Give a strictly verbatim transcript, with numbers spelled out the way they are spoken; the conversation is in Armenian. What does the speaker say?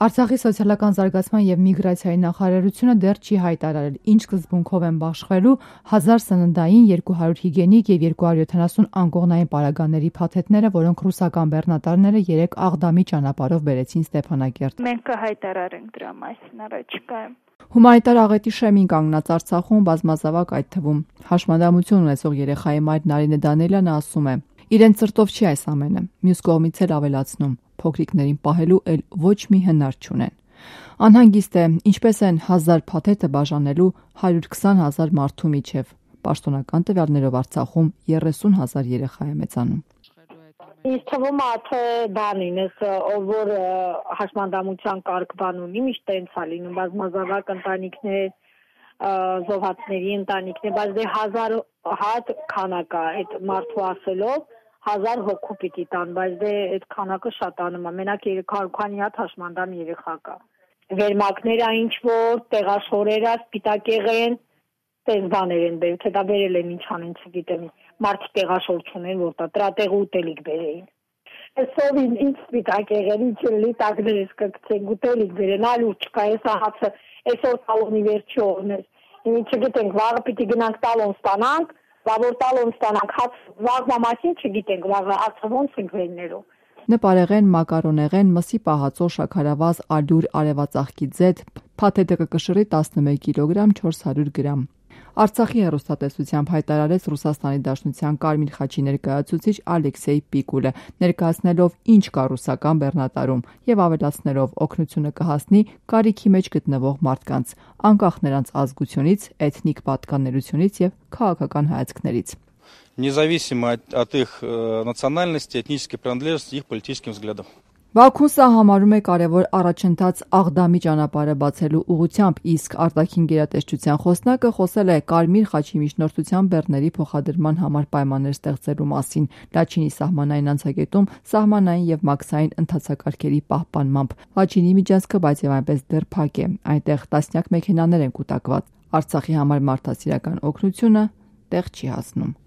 Արցախի սոցիալական զարգացման և միգրացիայի նախարարությունը դեռ չի հայտարարել ինչ սկզբունքով են բաշխվելու հազար սննդային, երկու հարյուր հիգիենիկ և երկու հարյուր յոթանասուն անկողնային պարագաների փաթեթները, որոնք ռուսական բեռնատարները երեկ Աղդամի ճանապարհով բերեցին Ստեփանակերտ։ Մենք կհայտարարենք դրա մասին առաջիկայում։ Հումանիտար աղետի շեմին կանգնած Արցախում բազմազավակ, այդ թվում հաշմանդամություն ունեցող երեխայի մայր Նարինե Դանիելյանը ասում է. իրեն ծրտով չի այս ամենը, մյուս կողմից էլ ավելացնում, փոքրիկներին պահելու էլ ոչ մի հնար չունեն։ Անհանգիստ է, ինչպես են հազար փաթեթը բաժանելու հարյուր քսան հազար մարդու միջև։ Պաշտոնական տվյալներով Արցախում երեսուն հազար երեխա է մեծանում։ Ինձ թվում է, թե Դանինես, ով որ հաշմանդամության կարգ-բան ունի, միշտ տենց է լինում, բազմազավակ ընտանիքներ, զոհվածների ընտանիքներ, բայց դե հազար հատ քանակ է, այդ մարդու ասելով հազար հոգու պիտի տան, բայց դե այդ քանակը շատանում է, մենակ երեք հարյուր քանի հատ հաշմանդամ երեխա կա։ Վերմակները ինչ որ տեղաշորերը, սպիտակեղեն, տես բաներ են բերում, թե դա բերել են ինչ անեն, չգիտեմ, մարդիկ տեղաշոր չունեն, որ դա տրատեղ ուտելիք բերեին։ Այսով ինչ սպիտակեղեն, ինչ էլի տակներս կգցեն, ուտելիք բերեն, այլ ուր չկա, այսա հացը, այսօր տալոնի վերջի օրն էր, չգիտենք, վաղը պիտի գնանք տալոն ստանանք, որ տալոն ստանանք, հաց վաղվա մասին չգիտենք, վաղը հացը ոնց ենք վերներով։ Նպարեղեն, մակարոնեղեն, մսի պահածո, շաքարավազ, ալյուր, արևածաղկի ձեթ, փաթեթը կկշռի տասնմեկ կիլոգրամ, չորս հարյուր գրամ։ Արցախի հեռուստատեսությամբ հայտարարեց Ռուսաստանի Դաշնության Կարմիր խաչի ներկայացուցիչ Ալեքսեյ Պիկուլը, ներկայացնելով ինչ կա ռուսական բեռնատարում եւ ավելացնելով օգնությունը կհասնի կարիքի մեջ գտնվող մարդկանց, անկախ նրանց ազգությունից, էթնիկ պատկանելությունից եւ քաղաքական հայացքներից։ Независимо от их национальности, этнической принадлежности, их политическим взглядам. Բաքուն սա համարում է կարևոր առաջընթաց Աղդամի ճանապարհը բացելու ուղղությամբ, իսկ արտաքին գերատեսչության խոսնակը խոսել է Կարմիր խաչի միջնորդության բեռների փոխադրման համար պայմաններ ստեղծելու մասին Լաչինի սահմանային անցակետում սահմանային եւ մաքսային ընթացակարգերի պահպանմամբ։ Լաչինի միջանցքը բայց եւ այնպես դեռ փակ է, այնտեղ տասնյակ մեքենաներ են կուտակված։ Արցախի համար մարդասիրական օգնությունը տեղ չի հասնում։